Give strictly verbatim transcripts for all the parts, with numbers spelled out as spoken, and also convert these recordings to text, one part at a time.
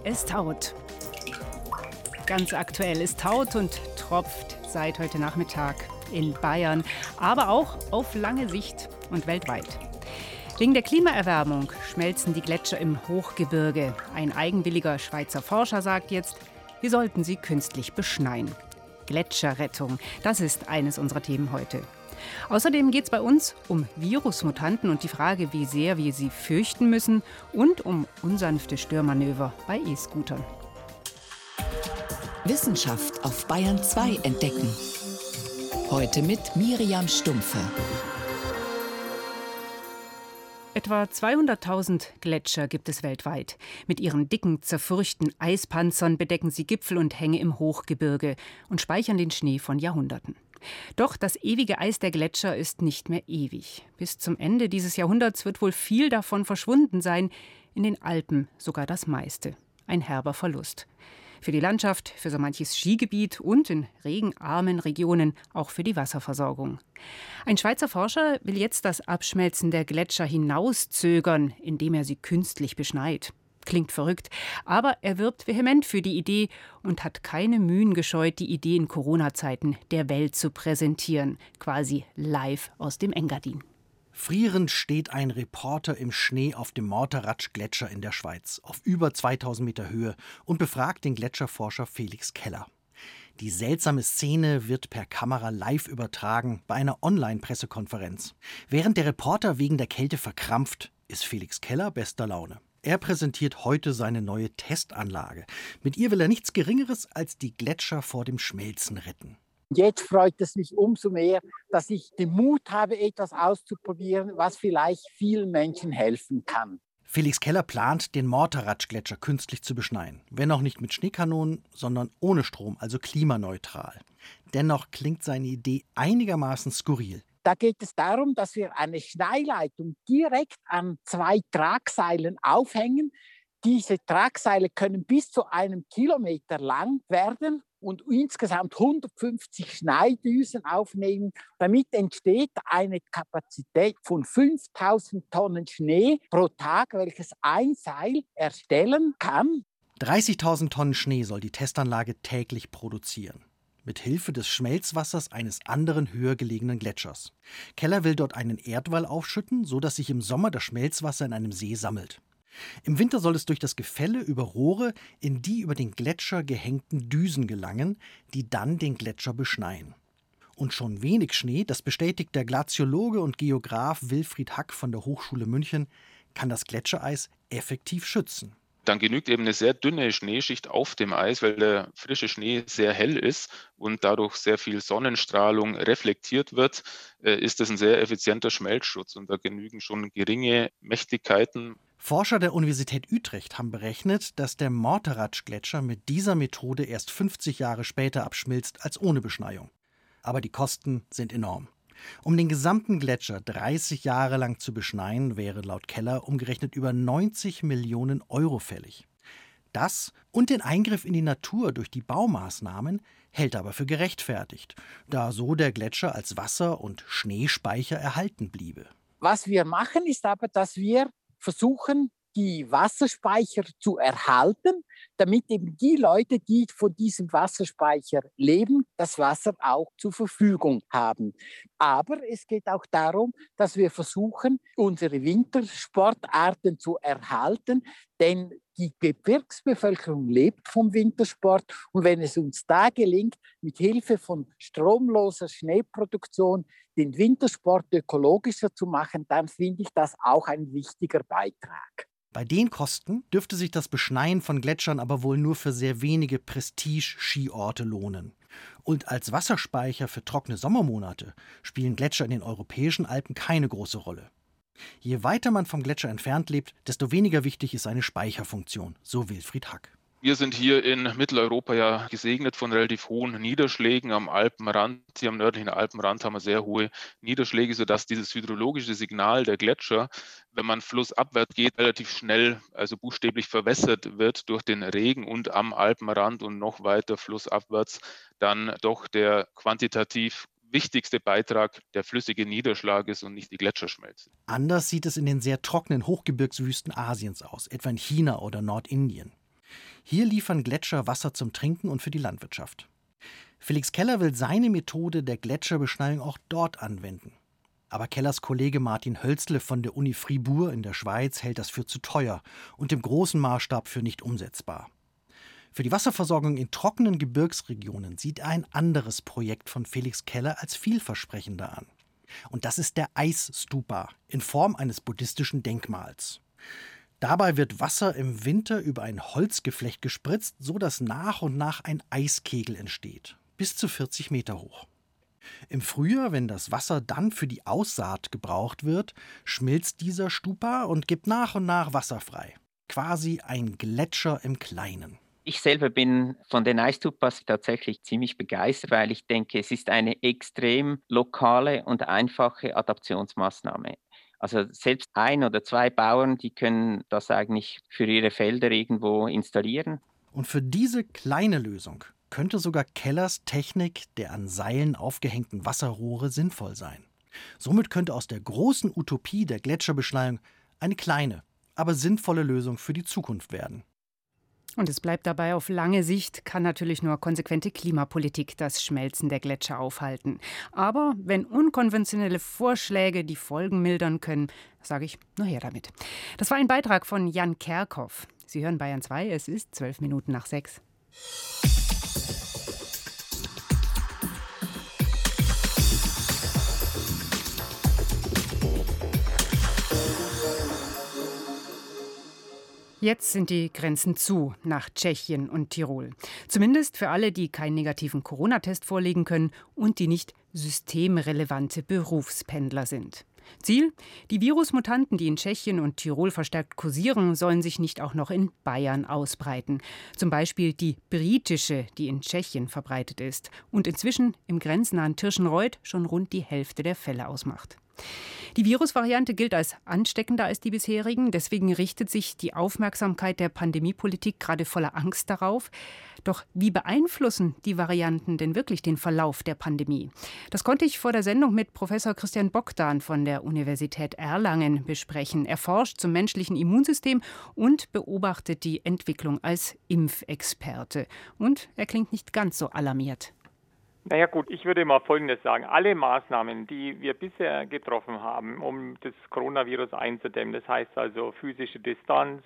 Es taut. Ganz aktuell, es taut und tropft seit heute Nachmittag in Bayern, aber auch auf lange Sicht und weltweit. Wegen der Klimaerwärmung schmelzen die Gletscher im Hochgebirge. Ein eigenwilliger Schweizer Forscher sagt jetzt, wir sollten sie künstlich beschneien. Gletscherrettung, das ist eines unserer Themen heute. Außerdem geht es bei uns um Virusmutanten und die Frage, wie sehr wir sie fürchten müssen und um unsanfte Störmanöver bei E-Scootern. Wissenschaft auf Bayern zwei entdecken. Heute mit Miriam Stumpfe. Etwa zweihunderttausend Gletscher gibt es weltweit. Mit ihren dicken, zerfurchten Eispanzern bedecken sie Gipfel und Hänge im Hochgebirge und speichern den Schnee von Jahrhunderten. Doch das ewige Eis der Gletscher ist nicht mehr ewig. Bis zum Ende dieses Jahrhunderts wird wohl viel davon verschwunden sein, in den Alpen sogar das meiste. Ein herber Verlust. Für die Landschaft, für so manches Skigebiet und in regenarmen Regionen auch für die Wasserversorgung. Ein Schweizer Forscher will jetzt das Abschmelzen der Gletscher hinauszögern, indem er sie künstlich beschneit. Klingt verrückt, aber er wirbt vehement für die Idee und hat keine Mühen gescheut, die Idee in Corona-Zeiten der Welt zu präsentieren, quasi live aus dem Engadin. Frierend steht ein Reporter im Schnee auf dem Morteratsch-Gletscher in der Schweiz, auf über zweitausend Meter Höhe, und befragt den Gletscherforscher Felix Keller. Die seltsame Szene wird per Kamera live übertragen bei einer Online-Pressekonferenz. Während der Reporter wegen der Kälte verkrampft, ist Felix Keller bester Laune. Er präsentiert heute seine neue Testanlage. Mit ihr will er nichts Geringeres als die Gletscher vor dem Schmelzen retten. Jetzt freut es mich umso mehr, dass ich den Mut habe, etwas auszuprobieren, was vielleicht vielen Menschen helfen kann. Felix Keller plant, den Morteratsch-Gletscher künstlich zu beschneien. Wenn auch nicht mit Schneekanonen, sondern ohne Strom, also klimaneutral. Dennoch klingt seine Idee einigermaßen skurril. Da geht es darum, dass wir eine Schneeleitung direkt an zwei Tragseilen aufhängen. Diese Tragseile können bis zu einem Kilometer lang werden und insgesamt hundertfünfzig Schneidüsen aufnehmen. Damit entsteht eine Kapazität von fünftausend Tonnen Schnee pro Tag, welches ein Seil erstellen kann. dreißigtausend Tonnen Schnee soll die Testanlage täglich produzieren. Mit Hilfe des Schmelzwassers eines anderen höher gelegenen Gletschers. Keller will dort einen Erdwall aufschütten, sodass sich im Sommer das Schmelzwasser in einem See sammelt. Im Winter soll es durch das Gefälle über Rohre in die über den Gletscher gehängten Düsen gelangen, die dann den Gletscher beschneien. Und schon wenig Schnee, das bestätigt der Glaziologe und Geograf Wilfried Hack von der Hochschule München, kann das Gletschereis effektiv schützen. Dann genügt eben eine sehr dünne Schneeschicht auf dem Eis, weil der frische Schnee sehr hell ist und dadurch sehr viel Sonnenstrahlung reflektiert wird, ist das ein sehr effizienter Schmelzschutz und da genügen schon geringe Mächtigkeiten. Forscher der Universität Utrecht haben berechnet, dass der Morteratsch-Gletscher mit dieser Methode erst fünfzig Jahre später abschmilzt als ohne Beschneiung. Aber die Kosten sind enorm. Um den gesamten Gletscher dreißig Jahre lang zu beschneien, wäre laut Keller umgerechnet über neunzig Millionen Euro fällig. Das und den Eingriff in die Natur durch die Baumaßnahmen hält er aber für gerechtfertigt, da so der Gletscher als Wasser- und Schneespeicher erhalten bliebe. Was wir machen, ist aber, dass wir versuchen, die Wasserspeicher zu erhalten, damit eben die Leute, die von diesem Wasserspeicher leben, das Wasser auch zur Verfügung haben. Aber es geht auch darum, dass wir versuchen, unsere Wintersportarten zu erhalten, denn die Gebirgsbevölkerung lebt vom Wintersport und wenn es uns da gelingt, mit Hilfe von stromloser Schneeproduktion den Wintersport ökologischer zu machen, dann finde ich das auch ein wichtiger Beitrag. Bei den Kosten dürfte sich das Beschneien von Gletschern aber wohl nur für sehr wenige Prestige-Skiorte lohnen. Und als Wasserspeicher für trockene Sommermonate spielen Gletscher in den europäischen Alpen keine große Rolle. Je weiter man vom Gletscher entfernt lebt, desto weniger wichtig ist seine Speicherfunktion, so Wilfried Hack. Wir sind hier in Mitteleuropa ja gesegnet von relativ hohen Niederschlägen am Alpenrand. Hier am nördlichen Alpenrand haben wir sehr hohe Niederschläge, sodass dieses hydrologische Signal der Gletscher, wenn man flussabwärts geht, relativ schnell, also buchstäblich verwässert wird durch den Regen und am Alpenrand und noch weiter flussabwärts dann doch der quantitativ wichtigste Beitrag der flüssige Niederschlag ist und nicht die Gletscherschmelze. Anders sieht es in den sehr trockenen Hochgebirgswüsten Asiens aus, etwa in China oder Nordindien. Hier liefern Gletscher Wasser zum Trinken und für die Landwirtschaft. Felix Keller will seine Methode der Gletscherbeschneiung auch dort anwenden. Aber Kellers Kollege Martin Hölzle von der Uni Fribourg in der Schweiz hält das für zu teuer und im großen Maßstab für nicht umsetzbar. Für die Wasserversorgung in trockenen Gebirgsregionen sieht er ein anderes Projekt von Felix Keller als vielversprechender an. Und das ist der Eisstupa in Form eines buddhistischen Denkmals. Dabei wird Wasser im Winter über ein Holzgeflecht gespritzt, sodass nach und nach ein Eiskegel entsteht, bis zu vierzig Meter hoch. Im Frühjahr, wenn das Wasser dann für die Aussaat gebraucht wird, schmilzt dieser Stupa und gibt nach und nach Wasser frei. Quasi ein Gletscher im Kleinen. Ich selber bin von den Eistupas tatsächlich ziemlich begeistert, weil ich denke, es ist eine extrem lokale und einfache Adaptionsmaßnahme. Also selbst ein oder zwei Bauern, die können das eigentlich für ihre Felder irgendwo installieren. Und für diese kleine Lösung könnte sogar Kellers Technik der an Seilen aufgehängten Wasserrohre sinnvoll sein. Somit könnte aus der großen Utopie der Gletscherbeschneiung eine kleine, aber sinnvolle Lösung für die Zukunft werden. Und es bleibt dabei, auf lange Sicht kann natürlich nur konsequente Klimapolitik das Schmelzen der Gletscher aufhalten. Aber wenn unkonventionelle Vorschläge die Folgen mildern können, sage ich, nur her damit. Das war ein Beitrag von Jan Kerkhoff. Sie hören Bayern zwei, es ist zwölf Minuten nach sechs. Jetzt sind die Grenzen zu nach Tschechien und Tirol. Zumindest für alle, die keinen negativen Corona-Test vorlegen können und die nicht systemrelevante Berufspendler sind. Ziel? Die Virusmutanten, die in Tschechien und Tirol verstärkt kursieren, sollen sich nicht auch noch in Bayern ausbreiten. Zum Beispiel die britische, die in Tschechien verbreitet ist und inzwischen im grenznahen Tirschenreuth schon rund die Hälfte der Fälle ausmacht. Die Virusvariante gilt als ansteckender als die bisherigen. Deswegen richtet sich die Aufmerksamkeit der Pandemiepolitik gerade voller Angst darauf. Doch wie beeinflussen die Varianten denn wirklich den Verlauf der Pandemie? Das konnte ich vor der Sendung mit Professor Christian Bogdan von der Universität Erlangen besprechen. Er forscht zum menschlichen Immunsystem und beobachtet die Entwicklung als Impfexperte. Und er klingt nicht ganz so alarmiert. Naja gut, ich würde mal Folgendes sagen. Alle Maßnahmen, die wir bisher getroffen haben, um das Coronavirus einzudämmen, das heißt also physische Distanz,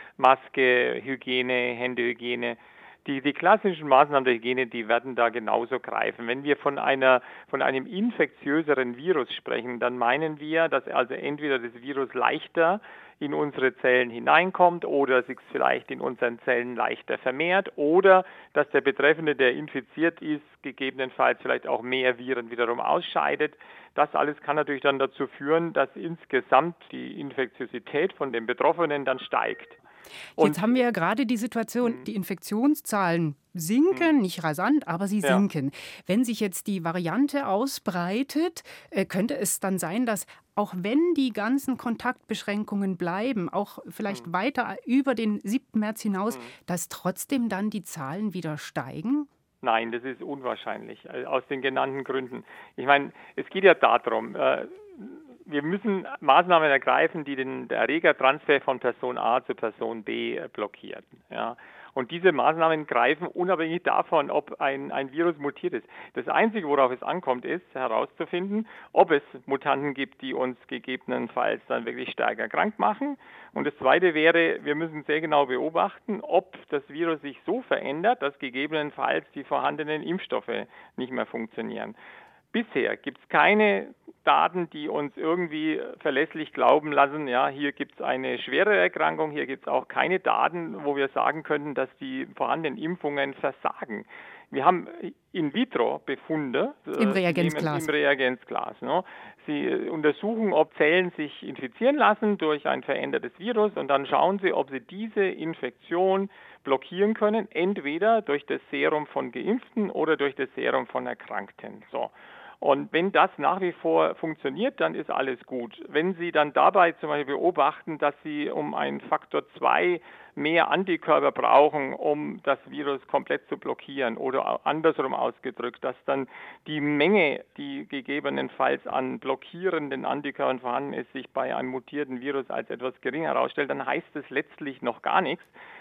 Maske, Hygiene, Händehygiene, die, die klassischen Maßnahmen der Hygiene, die werden da genauso greifen. Wenn wir von einer, von einem infektiöseren Virus sprechen, dann meinen wir, dass also entweder das Virus leichter in unsere Zellen hineinkommt oder sich vielleicht in unseren Zellen leichter vermehrt oder dass der Betreffende, der infiziert ist, gegebenenfalls vielleicht auch mehr Viren wiederum ausscheidet. Das alles kann natürlich dann dazu führen, dass insgesamt die Infektiosität von den Betroffenen dann steigt. Und jetzt haben wir ja gerade die Situation, die Infektionszahlen sinken, nicht rasant, aber sie Ja. sinken. Wenn sich jetzt die Variante ausbreitet, äh, könnte es dann sein, dass auch wenn die ganzen Kontaktbeschränkungen bleiben, auch vielleicht weiter über den siebten März hinaus, dass trotzdem dann die Zahlen wieder steigen? Nein, das ist unwahrscheinlich, äh, aus den genannten Gründen. Ich meine, es geht ja darum, äh, wir müssen Maßnahmen ergreifen, die den Erregertransfer von Person A zu Person B äh, blockieren. Ja. Und diese Maßnahmen greifen unabhängig davon, ob ein, ein Virus mutiert ist. Das Einzige, worauf es ankommt, ist herauszufinden, ob es Mutanten gibt, die uns gegebenenfalls dann wirklich stärker krank machen. Und das Zweite wäre, wir müssen sehr genau beobachten, ob das Virus sich so verändert, dass gegebenenfalls die vorhandenen Impfstoffe nicht mehr funktionieren. Bisher gibt es keine Daten, die uns irgendwie verlässlich glauben lassen, ja, hier gibt es eine schwere Erkrankung, hier gibt es auch keine Daten, wo wir sagen könnten, dass die vorhandenen Impfungen versagen. Wir haben In-vitro-Befunde Im Reagenzglas. Im Reagenzglas. Ne? Sie untersuchen, ob Zellen sich infizieren lassen durch ein verändertes Virus und dann schauen sie, ob sie diese Infektion blockieren können, entweder durch das Serum von Geimpften oder durch das Serum von Erkrankten. So. Und wenn das nach wie vor funktioniert, dann ist alles gut. Wenn Sie dann dabei zum Beispiel beobachten, dass Sie um einen Faktor zwei mehr Antikörper brauchen, um das Virus komplett zu blockieren oder andersrum ausgedrückt, dass dann die Menge, die gegebenenfalls an blockierenden Antikörpern vorhanden ist, sich bei einem mutierten Virus als etwas gering herausstellt, dann heißt es letztlich noch gar nichts.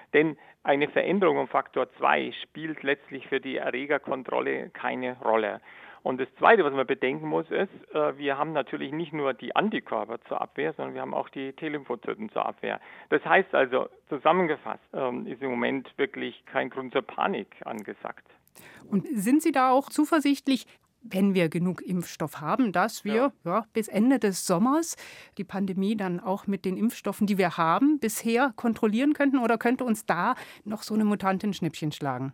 Denn eine Veränderung um Faktor zwei spielt letztlich für die Erregerkontrolle keine Rolle. Und das Zweite, was man bedenken muss, ist, wir haben natürlich nicht nur die Antikörper zur Abwehr, sondern wir haben auch die T-Lymphozyten zur Abwehr. Das heißt also, zusammengefasst, ist im Moment wirklich kein Grund zur Panik angesagt. Und sind Sie da auch zuversichtlich, wenn wir genug Impfstoff haben, dass wir ja. Ja, bis Ende des Sommers die Pandemie dann auch mit den Impfstoffen, die wir haben, bisher kontrollieren könnten? Oder könnte uns da noch so eine Mutantin ein Schnippchen schlagen?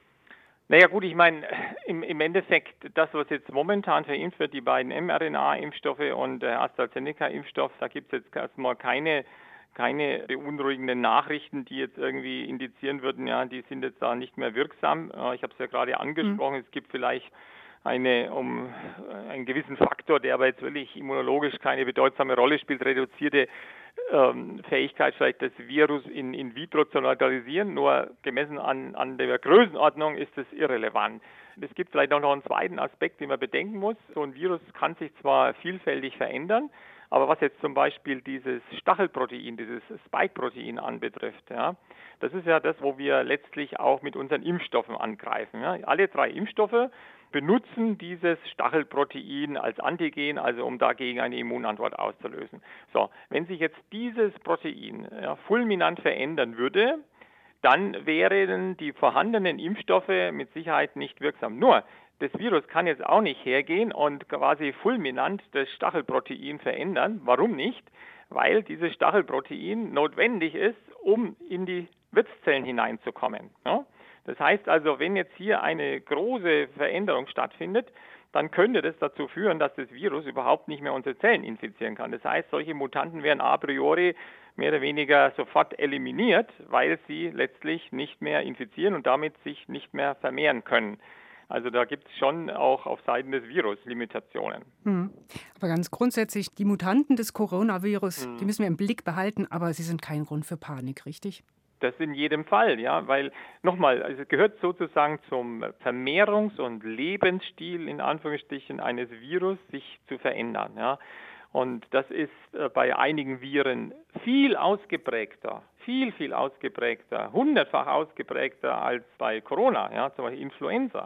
Naja gut, ich meine, im, im Endeffekt, das, was jetzt momentan verimpft wird, die beiden mRNA-Impfstoffe und der AstraZeneca-Impfstoff, da gibt es jetzt erstmal keine, keine beunruhigenden Nachrichten, die jetzt irgendwie indizieren würden, ja, die sind jetzt da nicht mehr wirksam. Ich habe es ja gerade angesprochen, mhm. es gibt vielleicht eine um einen gewissen Faktor, der aber jetzt wirklich immunologisch keine bedeutsame Rolle spielt, reduzierte ähm, Fähigkeit, vielleicht das Virus in, in vitro zu neutralisieren. Nur gemessen an, an der Größenordnung ist es irrelevant. Es gibt vielleicht auch noch einen zweiten Aspekt, den man bedenken muss. So ein Virus kann sich zwar vielfältig verändern, aber was jetzt zum Beispiel dieses Stachelprotein, dieses Spike-Protein anbetrifft, ja, das ist ja das, wo wir letztlich auch mit unseren Impfstoffen angreifen. Ja. Alle drei Impfstoffe benutzen dieses Stachelprotein als Antigen, also um dagegen eine Immunantwort auszulösen. So, wenn sich jetzt dieses Protein ja, fulminant verändern würde, dann wären die vorhandenen Impfstoffe mit Sicherheit nicht wirksam. Nur, das Virus kann jetzt auch nicht hergehen und quasi fulminant das Stachelprotein verändern. Warum nicht? Weil dieses Stachelprotein notwendig ist, um in die Wirtszellen hineinzukommen. Ja? Das heißt also, wenn jetzt hier eine große Veränderung stattfindet, dann könnte das dazu führen, dass das Virus überhaupt nicht mehr unsere Zellen infizieren kann. Das heißt, solche Mutanten werden a priori mehr oder weniger sofort eliminiert, weil sie letztlich nicht mehr infizieren und damit sich nicht mehr vermehren können. Also da gibt es schon auch auf Seiten des Virus Limitationen. Hm. Aber ganz grundsätzlich, die Mutanten des Coronavirus, hm. die müssen wir im Blick behalten, aber sie sind kein Grund für Panik, richtig? Das in jedem Fall, ja, weil nochmal, also es gehört sozusagen zum Vermehrungs- und Lebensstil in Anführungsstrichen eines Virus, sich zu verändern, ja. Und das ist äh, bei einigen Viren viel ausgeprägter, viel, viel ausgeprägter, hundertfach ausgeprägter als bei Corona, ja, zum Beispiel Influenza.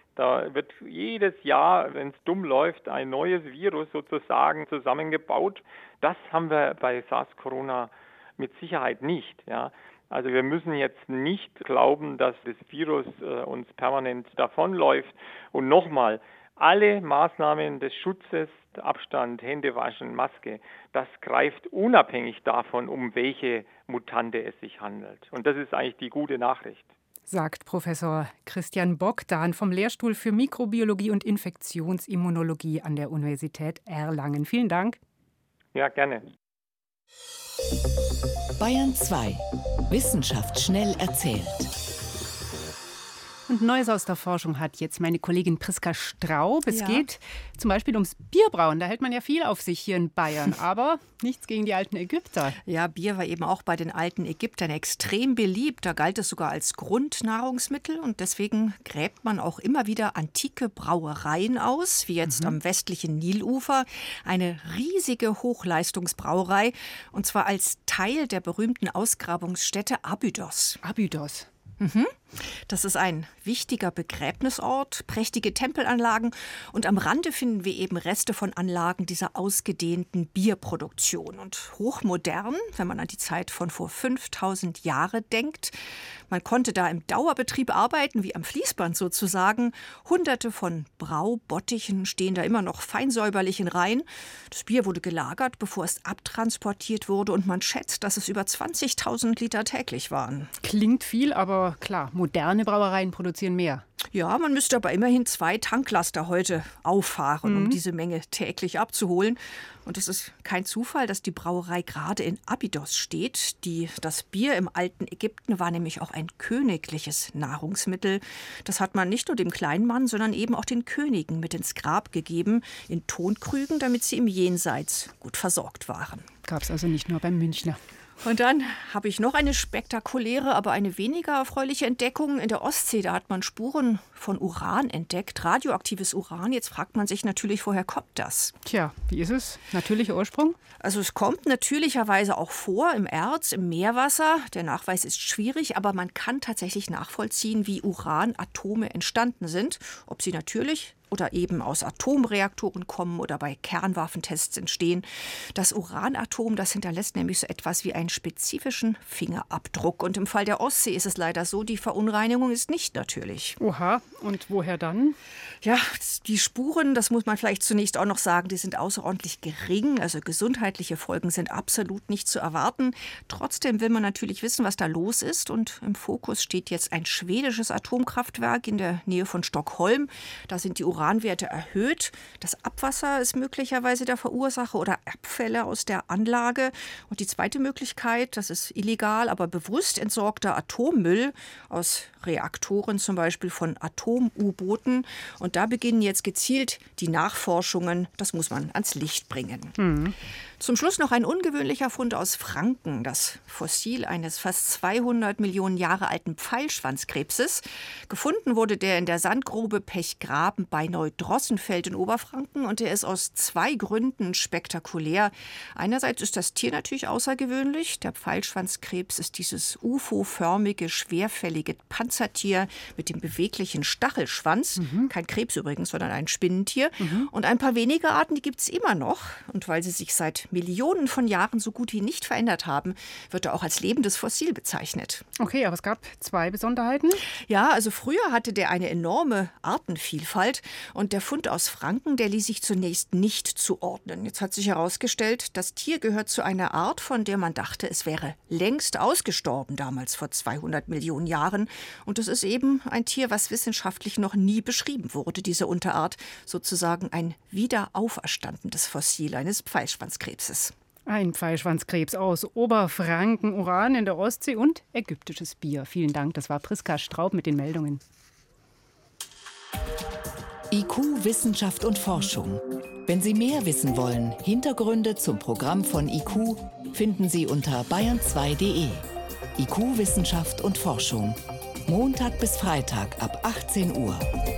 Da wird jedes Jahr, wenn es dumm läuft, ein neues Virus sozusagen zusammengebaut. Das haben wir bei SARS-Corona mit Sicherheit nicht, ja. Also wir müssen jetzt nicht glauben, dass das Virus äh, uns permanent davonläuft. Und nochmal, alle Maßnahmen des Schutzes, Abstand, Hände waschen, Maske, das greift unabhängig davon, um welche Mutante es sich handelt. Und das ist eigentlich die gute Nachricht. Sagt Professor Christian Bogdan vom Lehrstuhl für Mikrobiologie und Infektionsimmunologie an der Universität Erlangen. Vielen Dank. Ja, gerne. Bayern zwei. Wissenschaft schnell erzählt. Und Neues aus der Forschung hat jetzt meine Kollegin Priska Straub. Es ja. geht zum Beispiel ums Bierbrauen. Da hält man ja viel auf sich hier in Bayern. Aber nichts gegen die alten Ägypter. Ja, Bier war eben auch bei den alten Ägyptern extrem beliebt. Da galt es sogar als Grundnahrungsmittel. Und deswegen gräbt man auch immer wieder antike Brauereien aus, wie jetzt mhm. am westlichen Nilufer. Eine riesige Hochleistungsbrauerei. Und zwar als Teil der berühmten Ausgrabungsstätte Abydos. Abydos. Mhm. Das ist ein wichtiger Begräbnisort, prächtige Tempelanlagen und am Rande finden wir eben Reste von Anlagen dieser ausgedehnten Bierproduktion. Und hochmodern, wenn man an die Zeit von vor fünftausend Jahren denkt. Man konnte da im Dauerbetrieb arbeiten, wie am Fließband sozusagen. Hunderte von Braubottichen stehen da immer noch feinsäuberlich in Reihen. Das Bier wurde gelagert, bevor es abtransportiert wurde und man schätzt, dass es über zwanzigtausend Liter täglich waren. Klingt viel, aber klar, moderne Brauereien produzieren mehr. Ja, man müsste aber immerhin zwei Tanklaster heute auffahren, Mhm. um diese Menge täglich abzuholen. Und es ist kein Zufall, dass die Brauerei gerade in Abydos steht. Die, das Bier im alten Ägypten war nämlich auch ein königliches Nahrungsmittel. Das hat man nicht nur dem kleinen Mann, sondern eben auch den Königen mit ins Grab gegeben, in Tonkrügen, damit sie im Jenseits gut versorgt waren. Gab es also nicht nur beim Münchner. Und dann habe ich noch eine spektakuläre, aber eine weniger erfreuliche Entdeckung. In der Ostsee, da hat man Spuren von Uran entdeckt, radioaktives Uran. Jetzt fragt man sich natürlich, woher kommt das? Tja, wie ist es? Natürlicher Ursprung? Also es kommt natürlicherweise auch vor im Erz, im Meerwasser. Der Nachweis ist schwierig, aber man kann tatsächlich nachvollziehen, wie Uranatome entstanden sind. Ob sie natürlich oder eben aus Atomreaktoren kommen oder bei Kernwaffentests entstehen. Das Uranatom, das hinterlässt nämlich so etwas wie einen spezifischen Fingerabdruck. Und im Fall der Ostsee ist es leider so, die Verunreinigung ist nicht natürlich. Oha, und woher dann? Ja, die Spuren, das muss man vielleicht zunächst auch noch sagen, die sind außerordentlich gering. Also gesundheitliche Folgen sind absolut nicht zu erwarten. Trotzdem will man natürlich wissen, was da los ist. Und im Fokus steht jetzt ein schwedisches Atomkraftwerk in der Nähe von Stockholm. Da sind die Uranwerte erhöht. Das Abwasser ist möglicherweise der Verursacher oder Abfälle aus der Anlage. Und die zweite Möglichkeit, das ist illegal, aber bewusst entsorgter Atommüll aus Reaktoren, zum Beispiel von Atom-U-Booten. Und da beginnen jetzt gezielt die Nachforschungen. Das muss man ans Licht bringen. Mhm. Zum Schluss noch ein ungewöhnlicher Fund aus Franken. Das Fossil eines fast zweihundert Millionen Jahre alten Pfeilschwanzkrebses. Gefunden wurde der in der Sandgrube Pechgraben bei Neudrossenfeld in Oberfranken. Und er ist aus zwei Gründen spektakulär. Einerseits ist das Tier natürlich außergewöhnlich. Der Pfeilschwanzkrebs ist dieses U F O-förmige, schwerfällige Panzertier mit dem beweglichen Stachelschwanz. Mhm. Kein Krebs übrigens, sondern ein Spinnentier. Mhm. Und ein paar wenige Arten, die gibt es immer noch. Und weil sie sich seit Millionen von Jahren so gut wie nicht verändert haben, wird er auch als lebendes Fossil bezeichnet. Okay, aber es gab zwei Besonderheiten. Ja, also früher hatte der eine enorme Artenvielfalt und der Fund aus Franken, der ließ sich zunächst nicht zuordnen. Jetzt hat sich herausgestellt, das Tier gehört zu einer Art, von der man dachte, es wäre längst ausgestorben, damals vor zweihundert Millionen Jahren. Und es ist eben ein Tier, was wissenschaftlich noch nie beschrieben wurde, diese Unterart, sozusagen ein wiederauferstandenes Fossil eines Pfeilschwanzkrebses. Ein Pfeilschwanzkrebs aus Oberfranken, Uran in der Ostsee und ägyptisches Bier. Vielen Dank, das war Priska Straub mit den Meldungen. I Q, Wissenschaft und Forschung. Wenn Sie mehr wissen wollen, Hintergründe zum Programm von I Q finden Sie unter bayern zwei punkt de. I Q, Wissenschaft und Forschung. Montag bis Freitag ab achtzehn Uhr.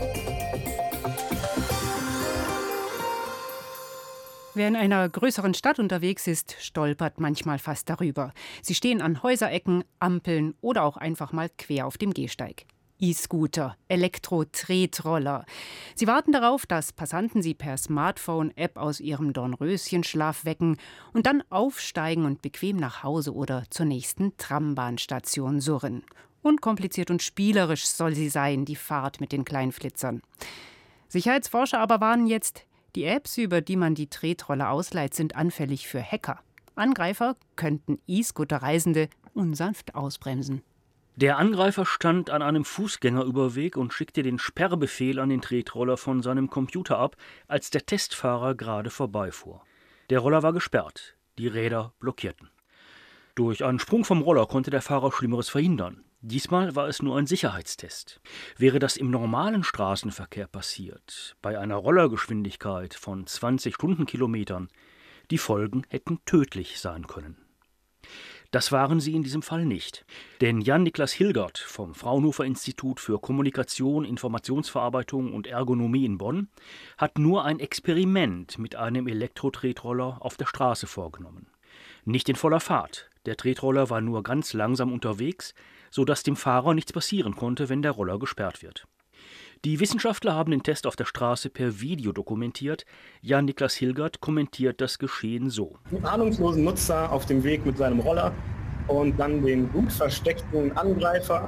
Wer in einer größeren Stadt unterwegs ist, stolpert manchmal fast darüber. Sie stehen an Häuserecken, Ampeln oder auch einfach mal quer auf dem Gehsteig. E-Scooter, Elektro-Tretroller. Sie warten darauf, dass Passanten sie per Smartphone-App aus ihrem Dornröschenschlaf wecken und dann aufsteigen und bequem nach Hause oder zur nächsten Trambahnstation surren. Unkompliziert und spielerisch soll sie sein, die Fahrt mit den kleinen Flitzern. Sicherheitsforscher aber warnen jetzt, die Apps, über die man die Tretroller ausleiht, sind anfällig für Hacker. Angreifer könnten E-Scooter-Reisende unsanft ausbremsen. Der Angreifer stand an einem Fußgängerüberweg und schickte den Sperrbefehl an den Tretroller von seinem Computer ab, als der Testfahrer gerade vorbeifuhr. Der Roller war gesperrt, die Räder blockierten. Durch einen Sprung vom Roller konnte der Fahrer Schlimmeres verhindern. Diesmal war es nur ein Sicherheitstest. Wäre das im normalen Straßenverkehr passiert, bei einer Rollergeschwindigkeit von zwanzig Stundenkilometern, die Folgen hätten tödlich sein können. Das waren sie in diesem Fall nicht. Denn Jan-Niklas Hilgert vom Fraunhofer Institut für Kommunikation, Informationsverarbeitung und Ergonomie in Bonn hat nur ein Experiment mit einem Elektro-Tretroller auf der Straße vorgenommen. Nicht in voller Fahrt. Der Tretroller war nur ganz langsam unterwegs, sodass dem Fahrer nichts passieren konnte, wenn der Roller gesperrt wird. Die Wissenschaftler haben den Test auf der Straße per Video dokumentiert. Jan-Niklas Hilgert kommentiert das Geschehen so. Einen ahnungslosen Nutzer auf dem Weg mit seinem Roller und dann den gut versteckten Angreifer,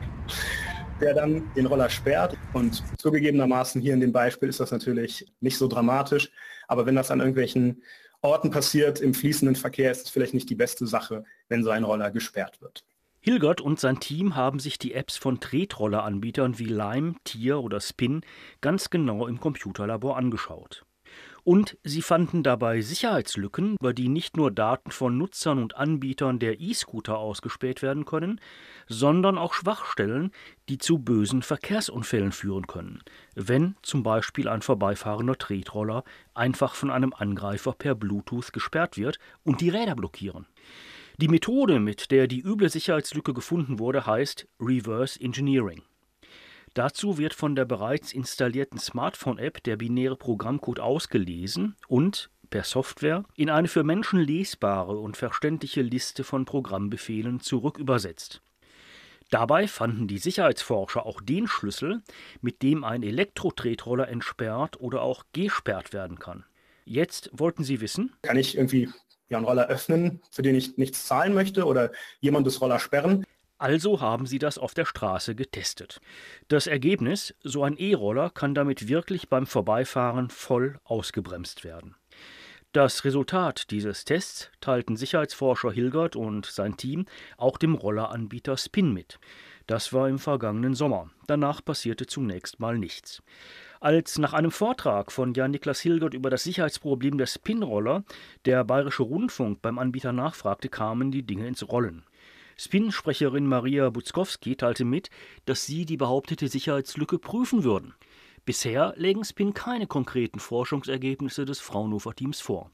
der dann den Roller sperrt. Und zugegebenermaßen hier in dem Beispiel ist das natürlich nicht so dramatisch. Aber wenn das an irgendwelchen Orten passiert, im fließenden Verkehr, ist es vielleicht nicht die beste Sache, wenn so ein Roller gesperrt wird. Hilgert und sein Team haben sich die Apps von Tretroller-Anbietern wie Lime, Tier oder Spin ganz genau im Computerlabor angeschaut. Und sie fanden dabei Sicherheitslücken, über die nicht nur Daten von Nutzern und Anbietern der E-Scooter ausgespäht werden können, sondern auch Schwachstellen, die zu bösen Verkehrsunfällen führen können, wenn zum Beispiel ein vorbeifahrender Tretroller einfach von einem Angreifer per Bluetooth gesperrt wird und die Räder blockieren. Die Methode, mit der die üble Sicherheitslücke gefunden wurde, heißt Reverse Engineering. Dazu wird von der bereits installierten Smartphone-App der binäre Programmcode ausgelesen und per Software in eine für Menschen lesbare und verständliche Liste von Programmbefehlen zurückübersetzt. Dabei fanden die Sicherheitsforscher auch den Schlüssel, mit dem ein Elektro-Tretroller entsperrt oder auch gesperrt werden kann. Jetzt wollten sie wissen: Kann ich irgendwie ja, einen Roller öffnen, für den ich nichts zahlen möchte, oder jemand das Roller sperren? Also haben sie das auf der Straße getestet. Das Ergebnis: So ein E-Roller kann damit wirklich beim Vorbeifahren voll ausgebremst werden. Das Resultat dieses Tests teilten Sicherheitsforscher Hilgert und sein Team auch dem Rolleranbieter Spin mit. Das war im vergangenen Sommer. Danach passierte zunächst mal nichts. Als nach einem Vortrag von Jan-Niklas Hilgert über das Sicherheitsproblem der Spin-Roller der Bayerische Rundfunk beim Anbieter nachfragte, kamen die Dinge ins Rollen. Spin-Sprecherin Maria Butzkowski teilte mit, dass sie die behauptete Sicherheitslücke prüfen würden. Bisher legen Spin keine konkreten Forschungsergebnisse des Fraunhofer-Teams vor.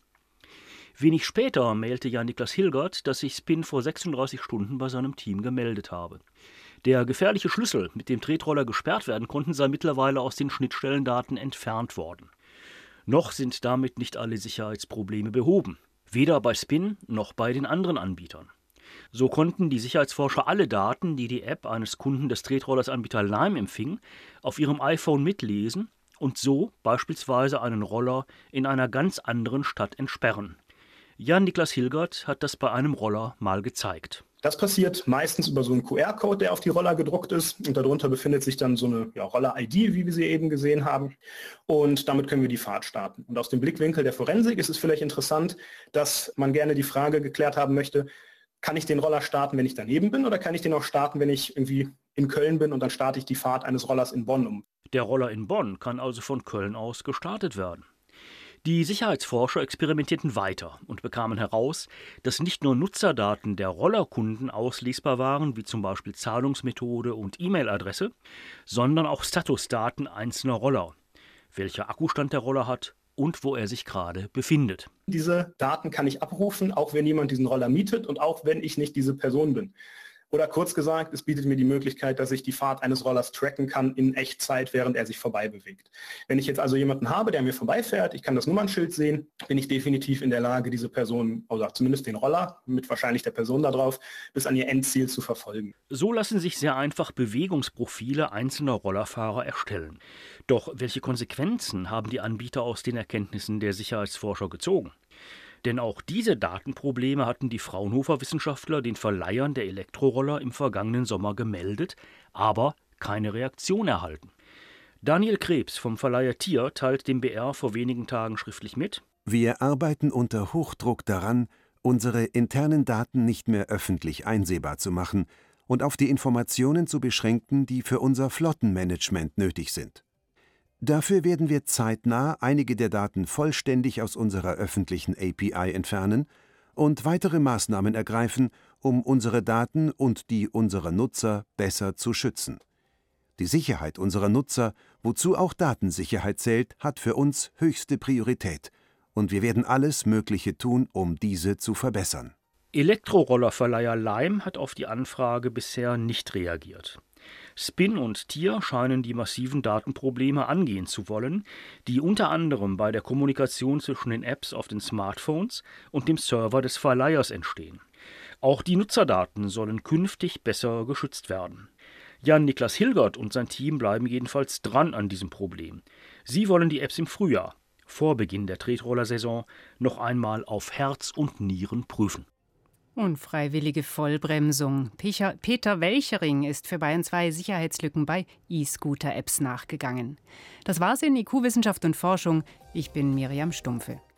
Wenig später mailte Jan-Niklas Hilgert, dass sich Spin vor sechsunddreißig Stunden bei seinem Team gemeldet habe. Der gefährliche Schlüssel, mit dem Tretroller gesperrt werden konnten, sei mittlerweile aus den Schnittstellendaten entfernt worden. Noch sind damit nicht alle Sicherheitsprobleme behoben. Weder bei Spin noch bei den anderen Anbietern. So konnten die Sicherheitsforscher alle Daten, die die App eines Kunden des Tretrollersanbieter Lime empfing, auf ihrem iPhone mitlesen und so beispielsweise einen Roller in einer ganz anderen Stadt entsperren. Jan-Niklas Hilgert hat das bei einem Roller mal gezeigt. Das passiert meistens über so einen Q R-Code, der auf die Roller gedruckt ist, und darunter befindet sich dann so eine ja, Roller-I D, wie wir sie eben gesehen haben, und damit können wir die Fahrt starten. Und aus dem Blickwinkel der Forensik ist es vielleicht interessant, dass man gerne die Frage geklärt haben möchte: Kann ich den Roller starten, wenn ich daneben bin, oder kann ich den auch starten, wenn ich irgendwie in Köln bin und dann starte ich die Fahrt eines Rollers in Bonn um? Der Roller in Bonn kann also von Köln aus gestartet werden. Die Sicherheitsforscher experimentierten weiter und bekamen heraus, dass nicht nur Nutzerdaten der Rollerkunden auslesbar waren, wie zum Beispiel Zahlungsmethode und E-Mail-Adresse, sondern auch Statusdaten einzelner Roller, welcher Akkustand der Roller hat und wo er sich gerade befindet. Diese Daten kann ich abrufen, auch wenn jemand diesen Roller mietet und auch wenn ich nicht diese Person bin. Oder kurz gesagt, es bietet mir die Möglichkeit, dass ich die Fahrt eines Rollers tracken kann in Echtzeit, während er sich vorbei bewegt. Wenn ich jetzt also jemanden habe, der mir vorbeifährt, ich kann das Nummernschild sehen, bin ich definitiv in der Lage, diese Person, oder zumindest den Roller, mit wahrscheinlich der Person da drauf, bis an ihr Endziel zu verfolgen. So lassen sich sehr einfach Bewegungsprofile einzelner Rollerfahrer erstellen. Doch welche Konsequenzen haben die Anbieter aus den Erkenntnissen der Sicherheitsforscher gezogen? Denn auch diese Datenprobleme hatten die Fraunhofer-Wissenschaftler den Verleihern der Elektroroller im vergangenen Sommer gemeldet, aber keine Reaktion erhalten. Daniel Krebs vom Verleiher Tier teilt dem B R vor wenigen Tagen schriftlich mit: Wir arbeiten unter Hochdruck daran, unsere internen Daten nicht mehr öffentlich einsehbar zu machen und auf die Informationen zu beschränken, die für unser Flottenmanagement nötig sind. Dafür werden wir zeitnah einige der Daten vollständig aus unserer öffentlichen A P I entfernen und weitere Maßnahmen ergreifen, um unsere Daten und die unserer Nutzer besser zu schützen. Die Sicherheit unserer Nutzer, wozu auch Datensicherheit zählt, hat für uns höchste Priorität, und wir werden alles Mögliche tun, um diese zu verbessern. Elektrorollerverleiher Lime hat auf die Anfrage bisher nicht reagiert. Spin und Tier scheinen die massiven Datenprobleme angehen zu wollen, die unter anderem bei der Kommunikation zwischen den Apps auf den Smartphones und dem Server des Verleihers entstehen. Auch die Nutzerdaten sollen künftig besser geschützt werden. Jan-Niklas Hilgert und sein Team bleiben jedenfalls dran an diesem Problem. Sie wollen die Apps im Frühjahr, vor Beginn der Tretroller-Saison, noch einmal auf Herz und Nieren prüfen. Unfreiwillige Vollbremsung. Peter Welchering ist für Bayern zwei Sicherheitslücken bei E-Scooter-Apps nachgegangen. Das war's in I Q Wissenschaft und Forschung. Ich bin Miriam Stumpfe.